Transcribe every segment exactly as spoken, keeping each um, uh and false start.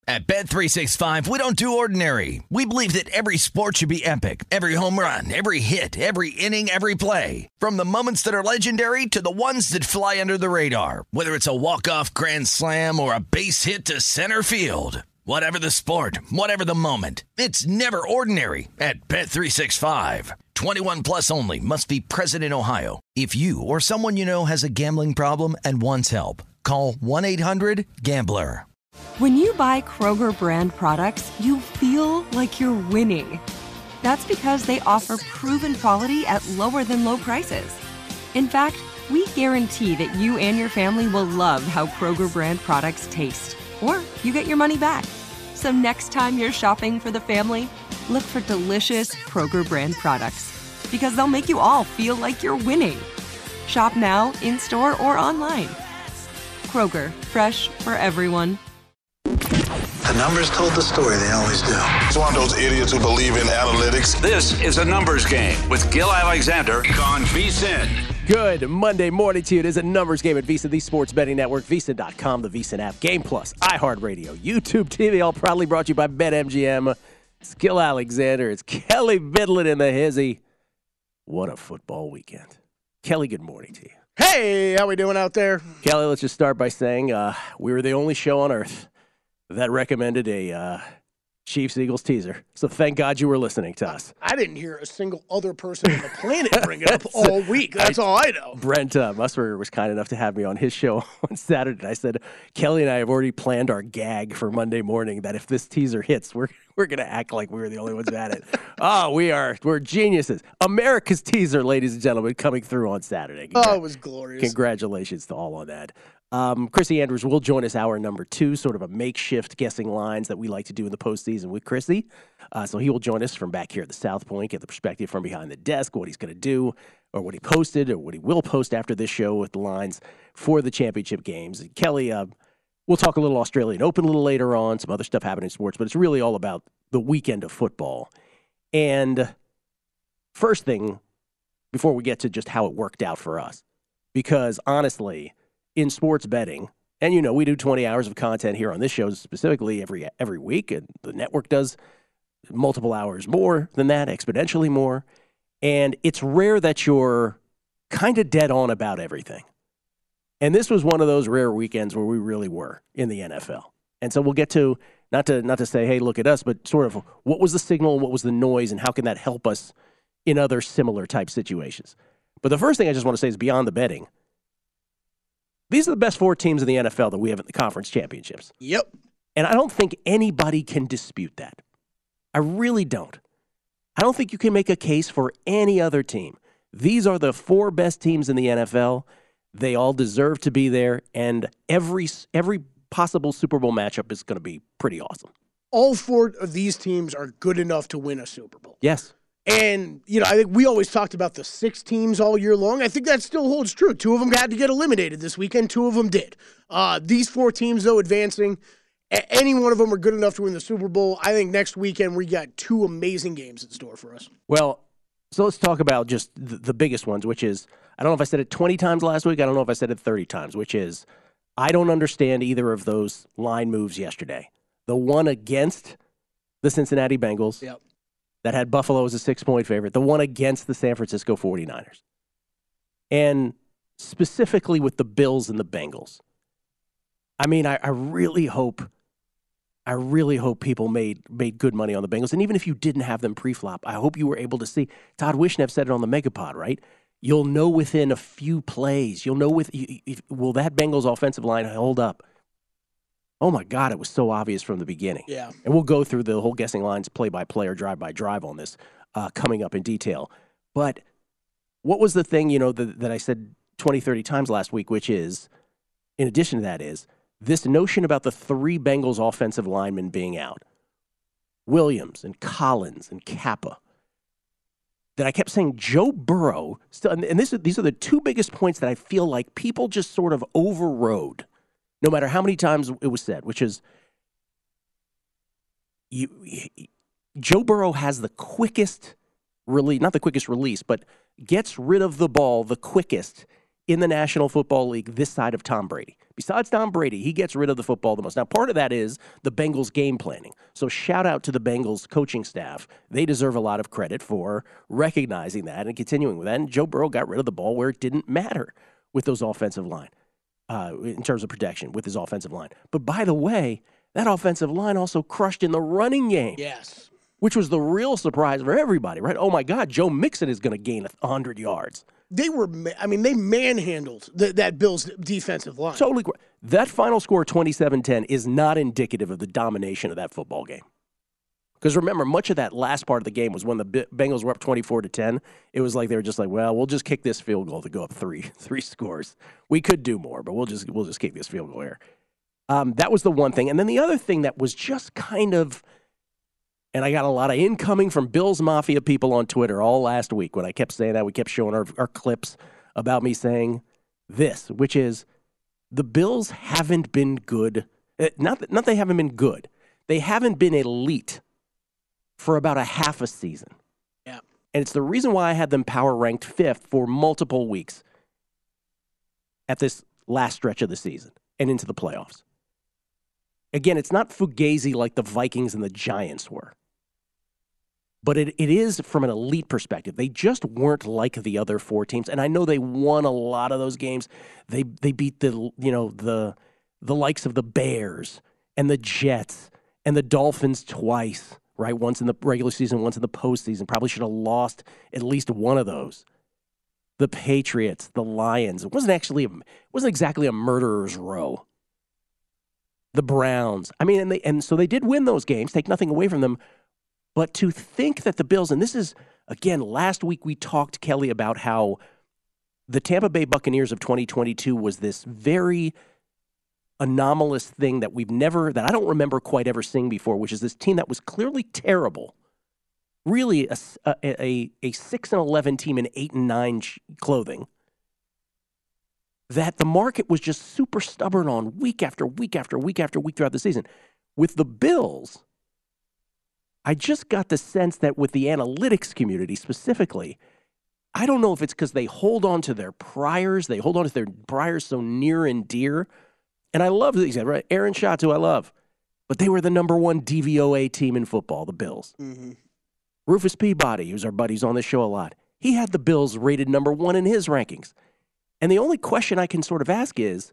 At Bet three sixty-five, we don't do ordinary. We believe that every sport should be epic. Every home run, every hit, every inning, every play. From the moments that are legendary to the ones that fly under the radar. Whether it's a walk-off grand slam or a base hit to center field. Whatever the sport, whatever the moment. It's never ordinary at Bet three sixty-five. twenty-one plus only. Must be present in Ohio. If you or someone you know has a gambling problem and wants help, call one eight hundred gambler. When you buy Kroger brand products, you feel like you're winning. That's because they offer proven quality at lower than low prices. In fact, we guarantee that you and your family will love how Kroger brand products taste, or you get your money back. So next time you're shopping for the family, look for delicious Kroger brand products, because they'll make you all feel like you're winning. Shop now, in-store, or online. Kroger, fresh for everyone. The numbers told the story, they always do. It's one of those idiots who believe in analytics. This is a numbers game with Gil Alexander on VSiN. Good Monday morning to you. It is a numbers game at VSiN, the sports betting network, VSiN dot com, the VSiN app, Game Plus, iHeartRadio, YouTube T V, all proudly brought to you by BetMGM. It's Gil Alexander. It's Kelly Bidlin in the hizzy. What a football weekend. Kelly, good morning to you. Hey, how we doing out there? Kelly, let's just start by saying uh, we were the only show on earth that recommended a uh, Chiefs-Eagles teaser. So thank God you were listening to us. I didn't hear a single other person on the planet bring it up all week. That's I, all I know. Brent uh, Musburger was kind enough to have me on his show on Saturday. I said, Kelly and I have already planned our gag for Monday morning that if this teaser hits, we're we're going to act like we were the only ones at it. Oh, we are. We're geniuses. America's teaser, ladies and gentlemen, coming through on Saturday. Congra- oh, it was glorious. Congratulations to all on that. Um, Chrissy Andrews will join us hour number two, sort of a makeshift guessing lines that we like to do in the postseason with Chrissy. Uh, so he will join us from back here at the South Point, get the perspective from behind the desk, what he's going to do, or what he posted, or what he will post after this show with the lines for the championship games. And Kelly, uh, we'll talk a little Australian Open a little later on, some other stuff happening in sports, but it's really all about the weekend of football. And first thing, before we get to just how it worked out for us, because honestly, in sports betting, and you know, we do twenty hours of content here on this show specifically every every week, and the network does multiple hours more than that, exponentially more. And it's rare that you're kind of dead on about everything. And this was one of those rare weekends where we really were in the N F L. And so we'll get to, not to not to say, hey, look at us, but sort of what was the signal, what was the noise, and how can that help us in other similar type situations. But the first thing I just want to say is beyond the betting, these are the best four teams in the N F L that we have in the conference championships. Yep. And I don't think anybody can dispute that. I really don't. I don't think you can make a case for any other team. These are the four best teams in the N F L. They all deserve to be there, and every every possible Super Bowl matchup is going to be pretty awesome. All four of these teams are good enough to win a Super Bowl. Yes. And, you know, I think we always talked about the six teams all year long. I think that still holds true. Two of them had to get eliminated this weekend. Two of them did. Uh, these four teams, though, advancing, a- any one of them are good enough to win the Super Bowl. I think next weekend we got two amazing games in store for us. Well, so let's talk about just the, the biggest ones, which is, I don't know if I said it twenty times last week. I don't know if I said it thirty times, which is, I don't understand either of those line moves yesterday. The one against the Cincinnati Bengals. Yep. That had Buffalo as a six-point favorite, the one against the San Francisco forty-niners. And specifically with the Bills and the Bengals. I mean, I, I really hope, I really hope people made made good money on the Bengals. And even if you didn't have them pre-flop, I hope you were able to see. Todd Wishnev said it on the Megapod, right? You'll know within a few plays. You'll know with, will that Bengals offensive line hold up? Oh, my God, it was so obvious from the beginning. Yeah. And we'll go through the whole guessing lines play-by-play or drive-by-drive on this uh, coming up in detail. But what was the thing, you know, that, that I said twenty, thirty times last week, which is, in addition to that is, this notion about the three Bengals offensive linemen being out, Williams and Collins and Kappa, that I kept saying Joe Burrow, still, and this, these are the two biggest points that I feel like people just sort of overrode, no matter how many times it was said, which is you, Joe Burrow has the quickest release, not the quickest release, but gets rid of the ball the quickest in the National Football League this side of Tom Brady. Besides Tom Brady, he gets rid of the football the most. Now, part of that is the Bengals game planning. So shout out to the Bengals coaching staff. They deserve a lot of credit for recognizing that and continuing with that. And Joe Burrow got rid of the ball where it didn't matter with those offensive line, uh, in terms of protection with his offensive line. But by the way, that offensive line also crushed in the running game. Yes. Which was the real surprise for everybody, right? Oh, my God, Joe Mixon is going to gain one hundred yards. They were, I mean, they manhandled the, that Bills defensive line. Totally. That final score, twenty-seven ten, is not indicative of the domination of that football game. Because remember, much of that last part of the game was when the Bengals were up twenty-four to ten. It was like they were just like, well, we'll just kick this field goal to go up three, three scores. We could do more, but we'll just we'll just kick this field goal here. Um, that was the one thing. And then the other thing that was just kind of, and I got a lot of incoming from Bills Mafia people on Twitter all last week when I kept saying that. We kept showing our, our clips about me saying this, which is the Bills haven't been good. Not that, not they haven't been good. They haven't been elite for about a half a season. Yeah. And it's the reason why I had them power ranked fifth for multiple weeks at this last stretch of the season and into the playoffs. Again, it's not fugazi like the Vikings and the Giants were. But it, it is from an elite perspective. They just weren't like the other four teams. And I know they won a lot of those games. They they beat the you know the the likes of the Bears and the Jets and the Dolphins twice, right? Once in the regular season, once in the postseason. Probably should have lost at least one of those. The Patriots, the Lions. It wasn't actually a, it wasn't exactly a murderer's row. The Browns. I mean, and they and so they did win those games, take nothing away from them. But to think that the Bills, and this is, again, last week we talked, Kelly, about how the Tampa Bay Buccaneers of twenty twenty-two was this very anomalous thing that we've never, that I don't remember quite ever seeing before, which is this team that was clearly terrible. Really a, a, a six and eleven team in eight and nine clothing. That the market was just super stubborn on week after week after week after week throughout the season. With the Bills, I just got the sense that with the analytics community specifically, I don't know if it's because they hold on to their priors, they hold on to their priors so near and dear. And I love these guys, right? Aaron Schatz, who I love, but they were the number one D V O A team in football, the Bills. Mm-hmm. Rufus Peabody, who's our buddies on this show a lot, he had the Bills rated number one in his rankings. And the only question I can sort of ask is,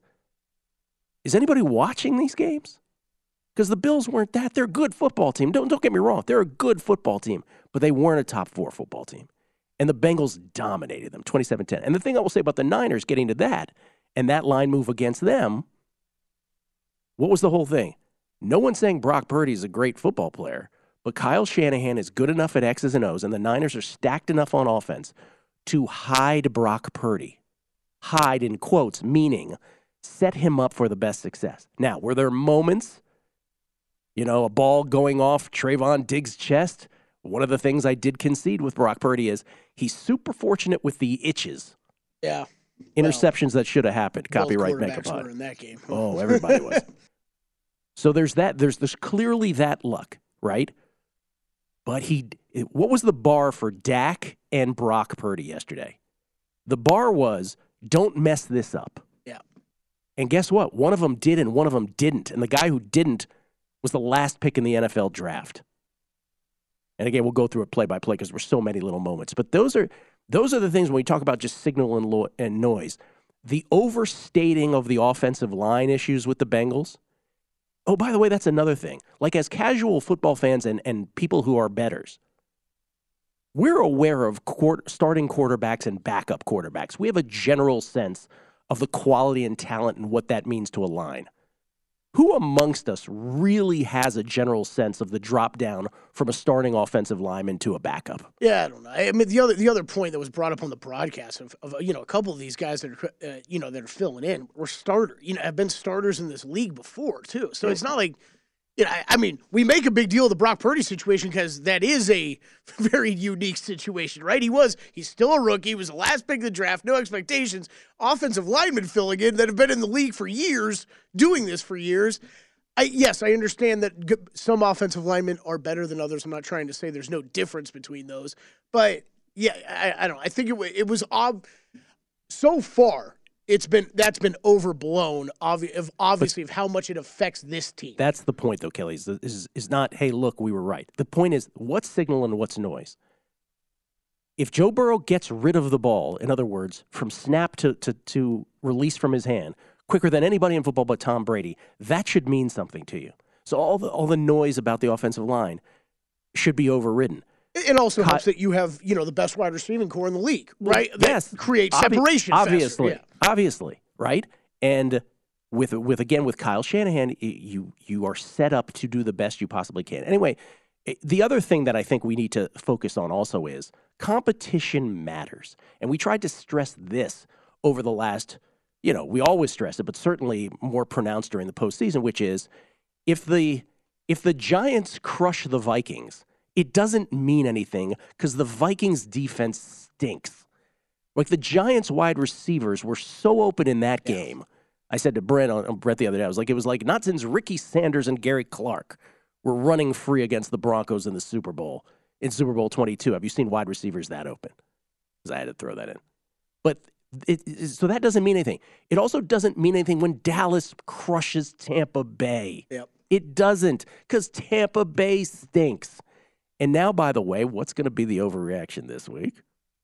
is anybody watching these games? Because the Bills weren't that. They're a good football team. Don't, don't get me wrong. They're a good football team, but they weren't a top four football team. And the Bengals dominated them, twenty-seven ten. And the thing I will say about the Niners, getting to that, and that line move against them, what was the whole thing? No one's saying Brock Purdy is a great football player, but Kyle Shanahan is good enough at X's and O's, and the Niners are stacked enough on offense to hide Brock Purdy. Hide in quotes, meaning set him up for the best success. Now, were there moments, you know, a ball going off Trayvon Diggs' chest? One of the things I did concede with Brock Purdy is he's super fortunate with the itches. Yeah. Interceptions well, that should have happened. Copyright Megapod. In that game. Oh, everybody was. So there's that. There's there's clearly that luck, right? But he, what was the bar for Dak and Brock Purdy yesterday? The bar was, don't mess this up. Yeah. And guess what? One of them did and one of them didn't. And the guy who didn't was the last pick in the N F L draft. And again, we'll go through it play by play because there were so many little moments. But those are those are the things when we talk about just signal and, lo- and noise. The overstating of the offensive line issues with the Bengals. Oh, by the way, that's another thing. Like as casual football fans and, and people who are bettors, we're aware of court, starting quarterbacks and backup quarterbacks. We have a general sense of the quality and talent and what that means to a line. Who amongst us really has a general sense of the drop down from a starting offensive lineman to a backup? Yeah, I don't know. I mean, the other the other point that was brought up on the broadcast of, of you know a couple of these guys that are uh, you know that are filling in were starters. You know, have been starters in this league before too. So it's not like. You know, I, I mean, we make a big deal of the Brock Purdy situation because that is a very unique situation, right? He was, he's still a rookie. He was the last pick of the draft, no expectations. Offensive linemen filling in that have been in the league for years, doing this for years. I, yes, I understand that g- some offensive linemen are better than others. I'm not trying to say there's no difference between those. But, yeah, I, I don't know. I think it, it was ob- so far it's been that's been overblown, obvi- of obviously, of how much it affects this team. That's the point, though, Kelly, is, is, is not, hey, look, we were right. The point is, what's signal and what's noise? If Joe Burrow gets rid of the ball, in other words, from snap to, to, to release from his hand, quicker than anybody in football but Tom Brady, that should mean something to you. So all the all the noise about the offensive line should be overridden. It also Ky- helps that you have, you know, the best wide receiving core in the league, right? Well, that yes. creates Obvi- separation. Obviously. Faster. Yeah. Obviously, right? And with with again with Kyle Shanahan, you you are set up to do the best you possibly can. Anyway, the other thing that I think we need to focus on also is competition matters. And we tried to stress this over the last, you know, we always stress it, but certainly more pronounced during the postseason, which is if the if the Giants crush the Vikings, it doesn't mean anything because the Vikings defense stinks. Like the Giants wide receivers were so open in that yeah. game. I said to Brent on Brett the other day, I was like, it was like not since Ricky Sanders and Gary Clark were running free against the Broncos in the Super Bowl, in Super Bowl twenty-two. Have you seen wide receivers that open? Because I had to throw that in. But it, it, so that doesn't mean anything. It also doesn't mean anything when Dallas crushes Tampa Bay. Yep. It doesn't, because Tampa Bay stinks. And now, by the way, what's going to be the overreaction this week?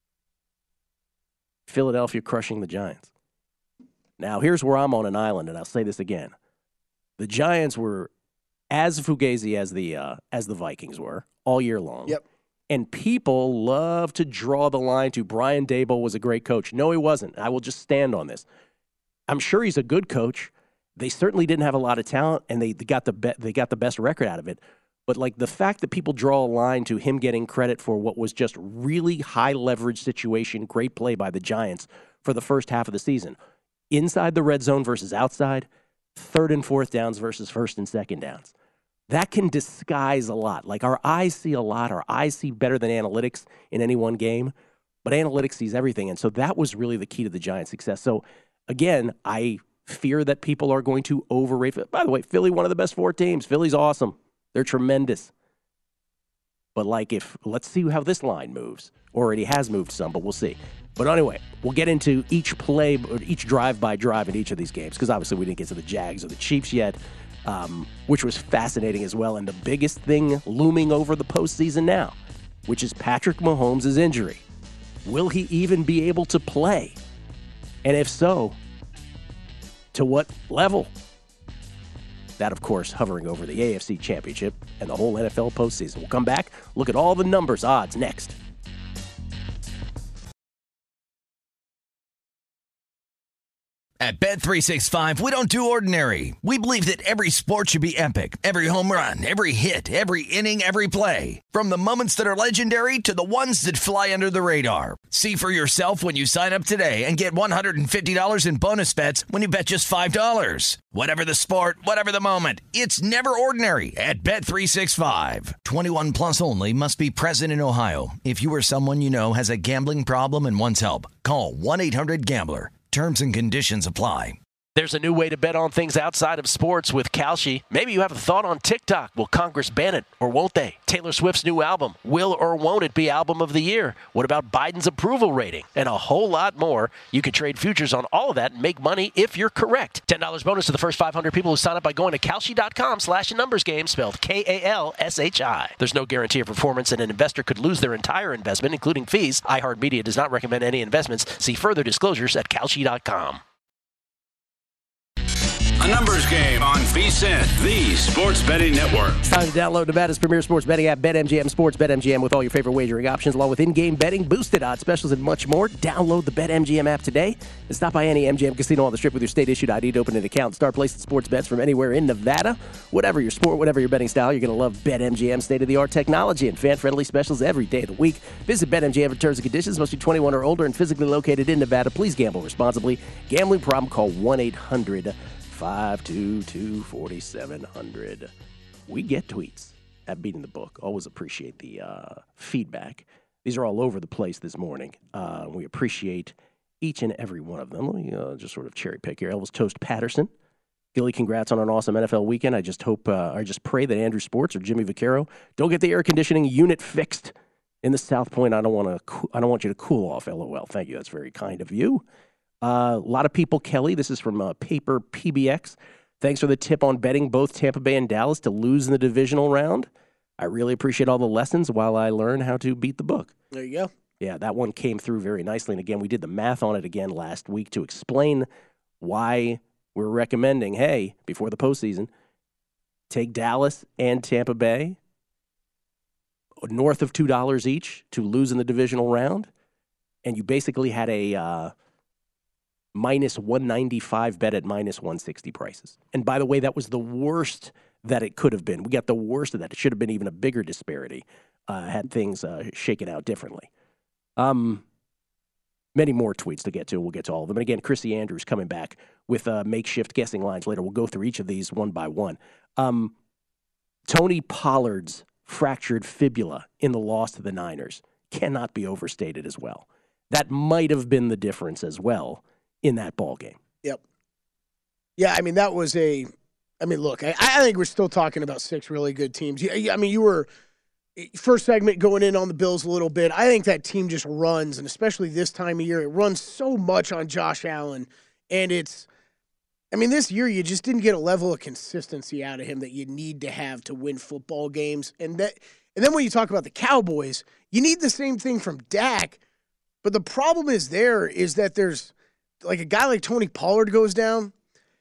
Philadelphia crushing the Giants. Now, here's where I'm on an island, and I'll say this again. The Giants were as fugazi as the uh, as the Vikings were all year long. Yep. And people love to draw the line to Brian Daboll was a great coach. No, he wasn't. I will just stand on this. I'm sure he's a good coach. They certainly didn't have a lot of talent, and they got the be- they got the best record out of it. But like the fact that people draw a line to him getting credit for what was just really high leverage situation, great play by the Giants for the first half of the season, inside the red zone versus outside, third and fourth downs versus first and second downs. That can disguise a lot. Like our eyes see a lot. Our eyes see better than analytics in any one game, but analytics sees everything. And so that was really the key to the Giants' success. So again, I fear that people are going to overrate. By the way, Philly, one of the best four teams. Philly's awesome. They're tremendous. But like if, let's see how this line moves. Already has moved some, but we'll see. But anyway, we'll get into each play, or each drive-by-drive in each of these games, because obviously we didn't get to the Jags or the Chiefs yet, um, which was fascinating as well. And the biggest thing looming over the postseason now, which is Patrick Mahomes' injury. Will he even be able to play? And if so, to what level? That, of course, hovering over the A F C Championship and the whole N F L postseason. We'll come back, look at all the numbers, odds next. At Bet three sixty-five, we don't do ordinary. We believe that every sport should be epic. Every home run, every hit, every inning, every play. From the moments that are legendary to the ones that fly under the radar. See for yourself when you sign up today and get one hundred fifty dollars in bonus bets when you bet just five dollars. Whatever the sport, whatever the moment, it's never ordinary at Bet three sixty-five. twenty-one plus only. Must be present in Ohio. If you or someone you know has a gambling problem and wants help, call one eight hundred gambler. Terms and conditions apply. There's a new way to bet on things outside of sports with Kalshi. Maybe you have a thought on TikTok. Will Congress ban it or won't they? Taylor Swift's new album. Will or won't it be album of the year? What about Biden's approval rating? And a whole lot more. You can trade futures on all of that and make money if you're correct. ten dollars bonus to the first five hundred people who sign up by going to Kalshi.com slash numbers game, spelled K A L S H I. There's no guarantee of performance, and an investor could lose their entire investment, including fees. iHeartMedia does not recommend any investments. See further disclosures at Kalshi dot com. A numbers game on VSiN, the sports betting network. It's time to download Nevada's premier sports betting app, BetMGM Sports. BetMGM with all your favorite wagering options, along with in-game betting, boosted odds specials, and much more. Download the BetMGM app today and stop by any M G M casino on the Strip with your state-issued I D to open an account. Start placing sports bets from anywhere in Nevada. Whatever your sport, whatever your betting style, you're going to love BetMGM state-of-the-art technology and fan-friendly specials every day of the week. Visit BetMGM for terms and conditions. Must be twenty-one or older and physically located in Nevada. Please gamble responsibly. Gambling problem? Call one eight hundred five two two four seven zero zero. We get tweets at Beating the Book. Always appreciate the uh, feedback. These are all over the place this morning. Uh, we appreciate each and every one of them. Let me uh, just sort of cherry pick here. Elvis Toast Patterson. Gilly, congrats on an awesome N F L weekend. I just hope, uh, I just pray that Andrew Sports or Jimmy Vaccaro don't get the air conditioning unit fixed in the South Point. I don't want to. I don't want you to cool off. LOL. Thank you. That's very kind of you. Uh, a lot of people, Kelly, this is from uh, Paper P B X. Thanks for the tip on betting both Tampa Bay and Dallas to lose in the divisional round. I really appreciate all the lessons while I learn how to beat the book. There you go. Yeah, that one came through very nicely. And again, we did the math on it again last week to explain why we're recommending, hey, before the postseason, take Dallas and Tampa Bay north of two dollars each to lose in the divisional round. And you basically had a uh, minus one ninety-five bet at minus one sixty prices. And by the way, that was the worst that it could have been. We got the worst of that. It should have been even a bigger disparity uh, had things uh, shaken out differently. Um, many more tweets to get to. We'll get to all of them. And again, Chrissy Andrews coming back with uh, makeshift guessing lines later. We'll go through each of these one by one. Um, Tony Pollard's fractured fibula in the loss to the Niners cannot be overstated as well. That might have been the difference as well in that ball game. Yep. Yeah, I mean, that was a – I mean, look, I, I think we're still talking about six really good teams. I mean, you were – first segment going in on the Bills a little bit. I think that team just runs, and especially this time of year, it runs so much on Josh Allen. And it's – I mean, this year you just didn't get a level of consistency out of him that you need to have to win football games. And that, and then when you talk about the Cowboys, you need the same thing from Dak. But the problem is there is that there's – like a guy like Tony Pollard goes down,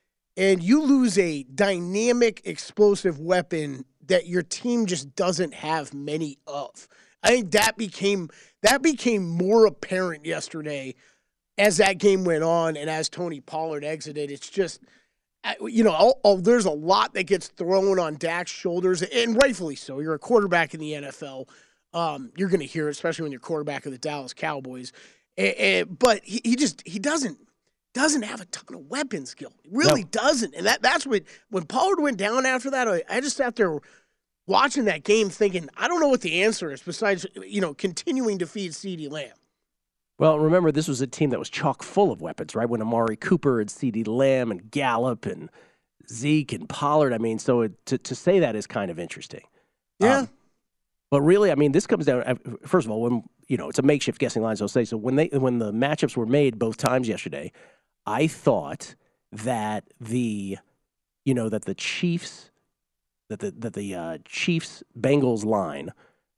and you lose a dynamic, explosive weapon that your team just doesn't have many of. I think that became that became more apparent yesterday as that game went on and as Tony Pollard exited. It's just, you know, all, all, there's a lot that gets thrown on Dak's shoulders, and rightfully so. You're a quarterback in the N F L. Um, you're going to hear it, especially when you're quarterback of the Dallas Cowboys. And, and, but he, he just he doesn't doesn't have a ton of weapon skill. He really no. doesn't. And that that's what when Pollard went down after that, I, I just sat there watching that game thinking, I don't know what the answer is besides, you know, continuing to feed CeeDee Lamb. Well, remember, this was a team that was chock full of weapons, right? When Amari Cooper and CeeDee Lamb and Gallup and Zeke and Pollard. I mean, so it, to, to say that is kind of interesting. Yeah. Um, but really, I mean, this comes down, first of all, when, you know, it's a makeshift guessing lines, I'll say. So when they when the matchups were made both times yesterday, I thought that the, you know, that the Chiefs, that the that the uh, Chiefs Bengals line,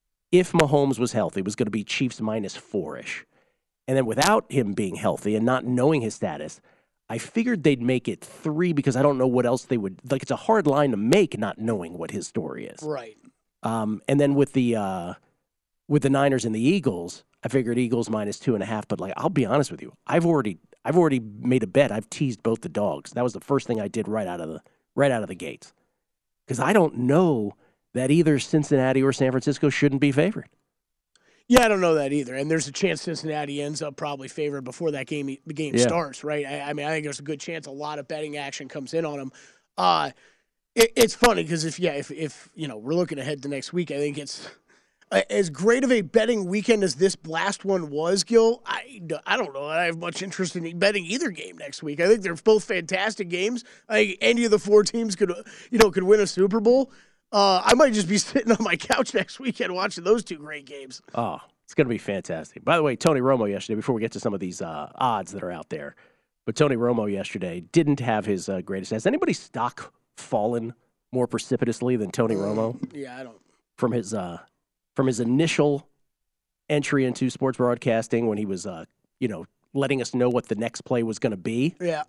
if Mahomes was healthy, was going to be Chiefs minus four-ish. And then without him being healthy and not knowing his status, I figured they'd make it three because I don't know what else they would – like it's a hard line to make not knowing what his story is. Right. Um, and then with the uh, with the Niners and the Eagles, I figured Eagles minus two and a half. But like I'll be honest with you, I've already I've already made a bet. I've teased both the dogs. That was the first thing I did right out of the right out of the gates. Because I don't know that either Cincinnati or San Francisco shouldn't be favored. Yeah, I don't know that either. And there's a chance Cincinnati ends up probably favored before that game the game yeah. starts, right? I, I mean, I think there's a good chance a lot of betting action comes in on them. Uh, it, it's funny because if yeah, if if you know we're looking ahead to next week, I think it's uh, as great of a betting weekend as this last one was, Gil. I, I don't know. I have much interest in betting either game next week. I think they're both fantastic games. I think any of the four teams could, you know, could win a Super Bowl. Uh, I might just be sitting on my couch next weekend watching those two great games. Oh, it's going to be fantastic. By the way, Tony Romo yesterday, before we get to some of these uh, odds that are out there, but Tony Romo yesterday didn't have his uh, greatest. Has anybody's stock fallen more precipitously than Tony Romo? Yeah, I don't. From his uh, from his initial entry into sports broadcasting when he was, uh, you know, letting us know what the next play was going to be. Yeah.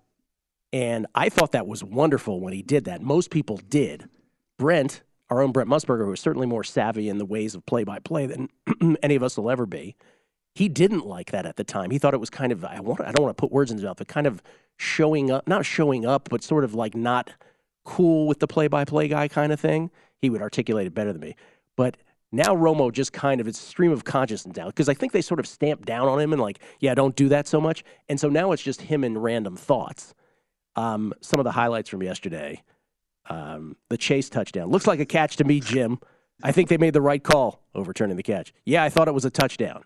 And I thought that was wonderful when he did that. Most people did. Brent, our own Brent Musburger, who is certainly more savvy in the ways of play-by-play than any of us will ever be, he didn't like that at the time. He thought it was kind of, I, want, I don't want to put words in his mouth, but kind of showing up, not showing up, but sort of like not cool with the play-by-play guy kind of thing. He would articulate it better than me. But now Romo just kind of, it's stream of consciousness down, because I think they sort of stamped down on him and like, yeah, don't do that so much. And so now it's just him and random thoughts. Um, some of the highlights from yesterday. Um, the Chase touchdown. Looks like a catch to me, Jim. I think they made the right call overturning the catch. Yeah, I thought it was a touchdown.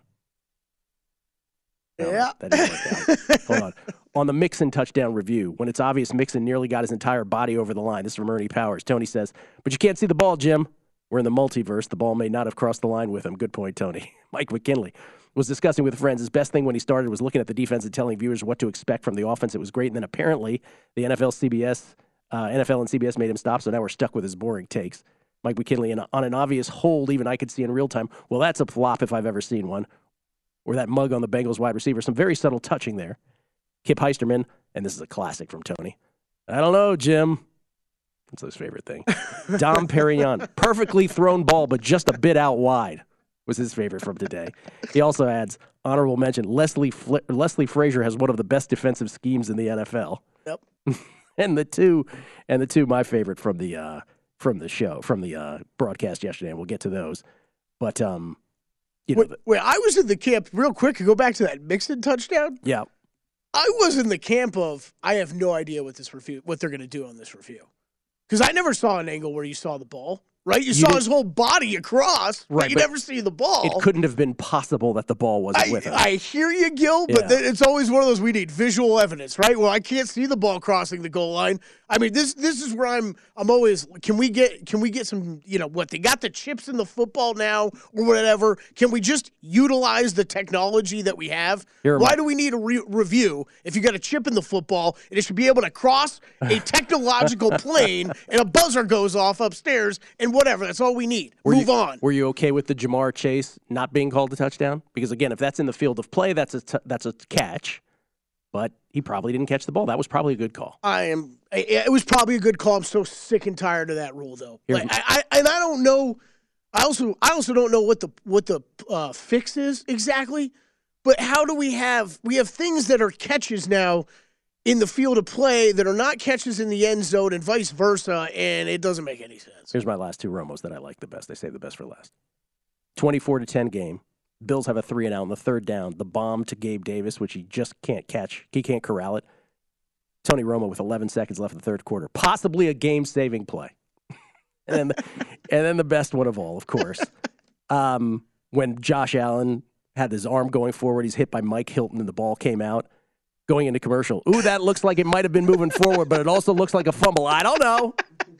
No, yeah. That didn't work out. Hold on. On the Mixon touchdown review, when it's obvious Mixon nearly got his entire body over the line. This is from Ernie Powers. Tony says, but you can't see the ball, Jim. We're in the multiverse. The ball may not have crossed the line with him. Good point, Tony. Mike McKinley. was discussing with friends his best thing when he started was looking at the defense and telling viewers what to expect from the offense. It was great. And then apparently the N F L, C B S, uh, N F L and C B S made him stop, so now we're stuck with his boring takes. Mike McKinley, and on an obvious hold, even I could see in real time, well, that's a flop if I've ever seen one. Or that mug on the Bengals wide receiver. Some very subtle touching there. Kip Heisterman, and this is a classic from Tony. I don't know, Jim. That's his favorite thing. Dom Perignon, perfectly thrown ball, but just a bit out wide, was his favorite from today. He also adds, honorable mention, Leslie Fl- Leslie Frazier has one of the best defensive schemes in the N F L. Yep. and the two, and the two, my favorite from the uh, from the show, from the uh, broadcast yesterday, and we'll get to those. But um, you know, wait, wait, I was in the camp real quick to go back to that Mixon touchdown. Yeah. I was in the camp of I have no idea what this review, what they're going to do on this review, because I never saw an angle where you saw the ball. Right, you, you saw his whole body across, right, but you but never see the ball. It couldn't have been possible that the ball wasn't I, with him. I hear you, Gil, but yeah. th- it's always one of those we need visual evidence, right? Well, I can't see the ball crossing the goal line. I mean, this this is where I'm. I'm always. Can we get? Can we get some? You know what? They got the chips in the football now, or whatever. Can we just utilize the technology that we have? Here Why do we need a re- review if you got a chip in the football and it should be able to cross a technological plane and a buzzer goes off upstairs and whatever? That's all we need. Were Move you, on. Were you okay with the Jamar Chase not being called a touchdown? Because again, if that's in the field of play, that's a t- that's a catch. But he probably didn't catch the ball. That was probably a good call. I am. It was probably a good call. I'm so sick and tired of that rule, though. Like, I, I and I don't know. I also I also don't know what the what the uh, fix is exactly. But how do we have we have things that are catches now in the field of play that are not catches in the end zone and vice versa, and it doesn't make any sense. Here's my last two Romos that I like the best. They save the best for last. twenty-four to ten game. Bills have a three and out on the third down. The bomb to Gabe Davis, which he just can't catch. He can't corral it. Tony Romo with eleven seconds left in the third quarter. Possibly a game-saving play. and, then the, and then the best one of all, of course. Um, when Josh Allen had his arm going forward, he's hit by Mike Hilton and the ball came out. Going into commercial. Ooh, that looks like it might have been moving forward, but it also looks like a fumble. I don't know.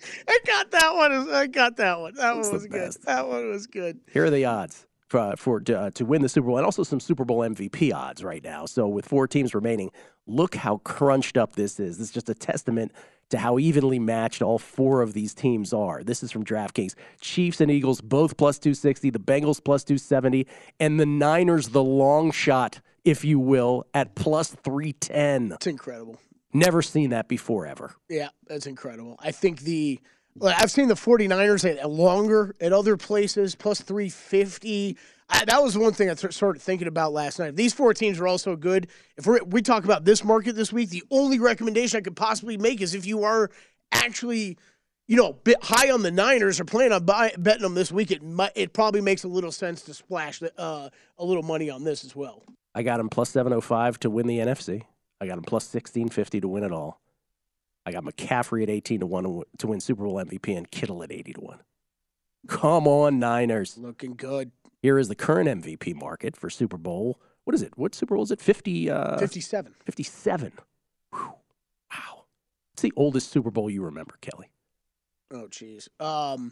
I got that one. I got that one. That That's one was good. best. That one was good. Here are the odds for, for uh, to win the Super Bowl, and also some Super Bowl M V P odds right now. So with four teams remaining, look how crunched up this is. This is just a testament to how evenly matched all four of these teams are. This is from DraftKings. Chiefs and Eagles both plus two sixty, the Bengals plus two seventy, and the Niners the long shot, if you will, at plus three ten. It's incredible. Never seen that before, ever. Yeah, that's incredible. I think the – I've seen the 49ers at longer at other places, plus three fifty. I, that was one thing I th- started thinking about last night. If these four teams are also good, if we're, we talk about this market this week, the only recommendation I could possibly make is if you are actually – you know, bit high on the Niners or planning on buy, betting them this week, it might, it probably makes a little sense to splash the, uh, a little money on this as well. I got him plus seven oh five to win the N F C. I got him plus sixteen fifty to win it all. I got McCaffrey at eighteen to one to win Super Bowl M V P and Kittle at eighty to one. Come on, Niners. Looking good. Here is the current M V P market for Super Bowl. What is it? What Super Bowl is it? fifty, uh, fifty-seven. fifty-seven. Whew. Wow. It's the oldest Super Bowl you remember, Kelly. Oh, geez. Um,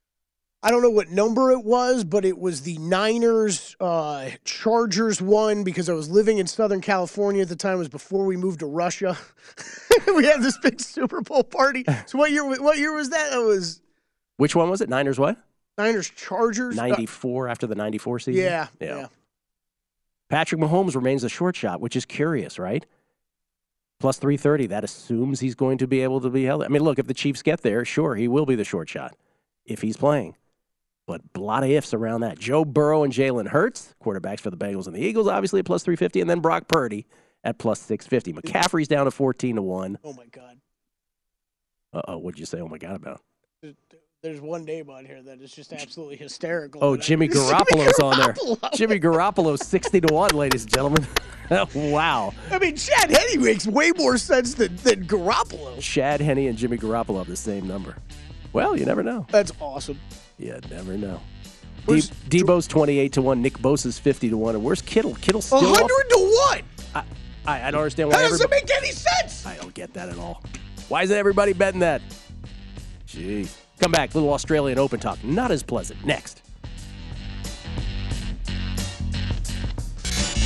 I don't know what number it was, but it was the Niners uh, Chargers one because I was living in Southern California at the time. It was before we moved to Russia. We had this big Super Bowl party. So what year? What year was that? It was. Which one was it? Niners what? Niners Chargers. ninety-four uh, after the ninety-four season. Yeah, yeah. Yeah. Patrick Mahomes remains a short shot, which is curious, right? Plus three thirty. That assumes he's going to be able to be held. I mean, look, if the Chiefs get there, sure, he will be the short shot if he's playing. But a lot of ifs around that. Joe Burrow and Jalen Hurts, quarterbacks for the Bengals and the Eagles, obviously at plus three fifty, and then Brock Purdy at plus six fifty. McCaffrey's down to fourteen to one. Oh, my God. Uh-oh, what'd you say, oh, my God, about? There's one name on here that is just absolutely hysterical. Oh, Jimmy Garoppolo's on there. Garoppolo. Jimmy Garoppolo, sixty to one, ladies and gentlemen. Wow. I mean, Chad Henne makes way more sense than, than Garoppolo. Chad Henne and Jimmy Garoppolo have the same number. Well, you never know. That's awesome. You never know. De- Debo's twenty-eight to one. Nick Bosa's fifty to one. And where's Kittle? Kittle's still one hundred to one. I, I, I don't understand why. How does it everybody... make any sense? I don't get that at all. Why isn't everybody betting that? Jeez. Come back. Little Australian Open talk. Not as pleasant. Next.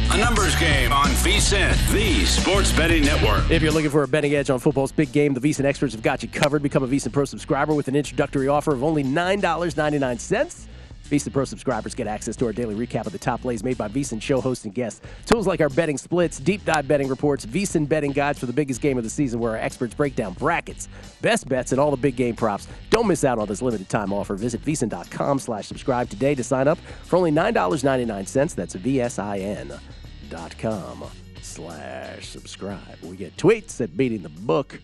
A numbers game on VSiN, the sports betting network. If you're looking for a betting edge on football's big game, the VSiN experts have got you covered. Become a VSiN Pro subscriber with an introductory offer of only nine dollars and ninety-nine cents. VSiN Pro subscribers get access to our daily recap of the top plays made by VSiN show hosts and guests. Tools like our betting splits, deep dive betting reports, VSiN betting guides for the biggest game of the season where our experts break down brackets, best bets, and all the big game props. Don't miss out on this limited time offer. Visit VSiN.com slash subscribe today to sign up for only nine dollars and ninety-nine cents. That's V-S-I-N dot com slash subscribe. We get tweets at Beating the Book.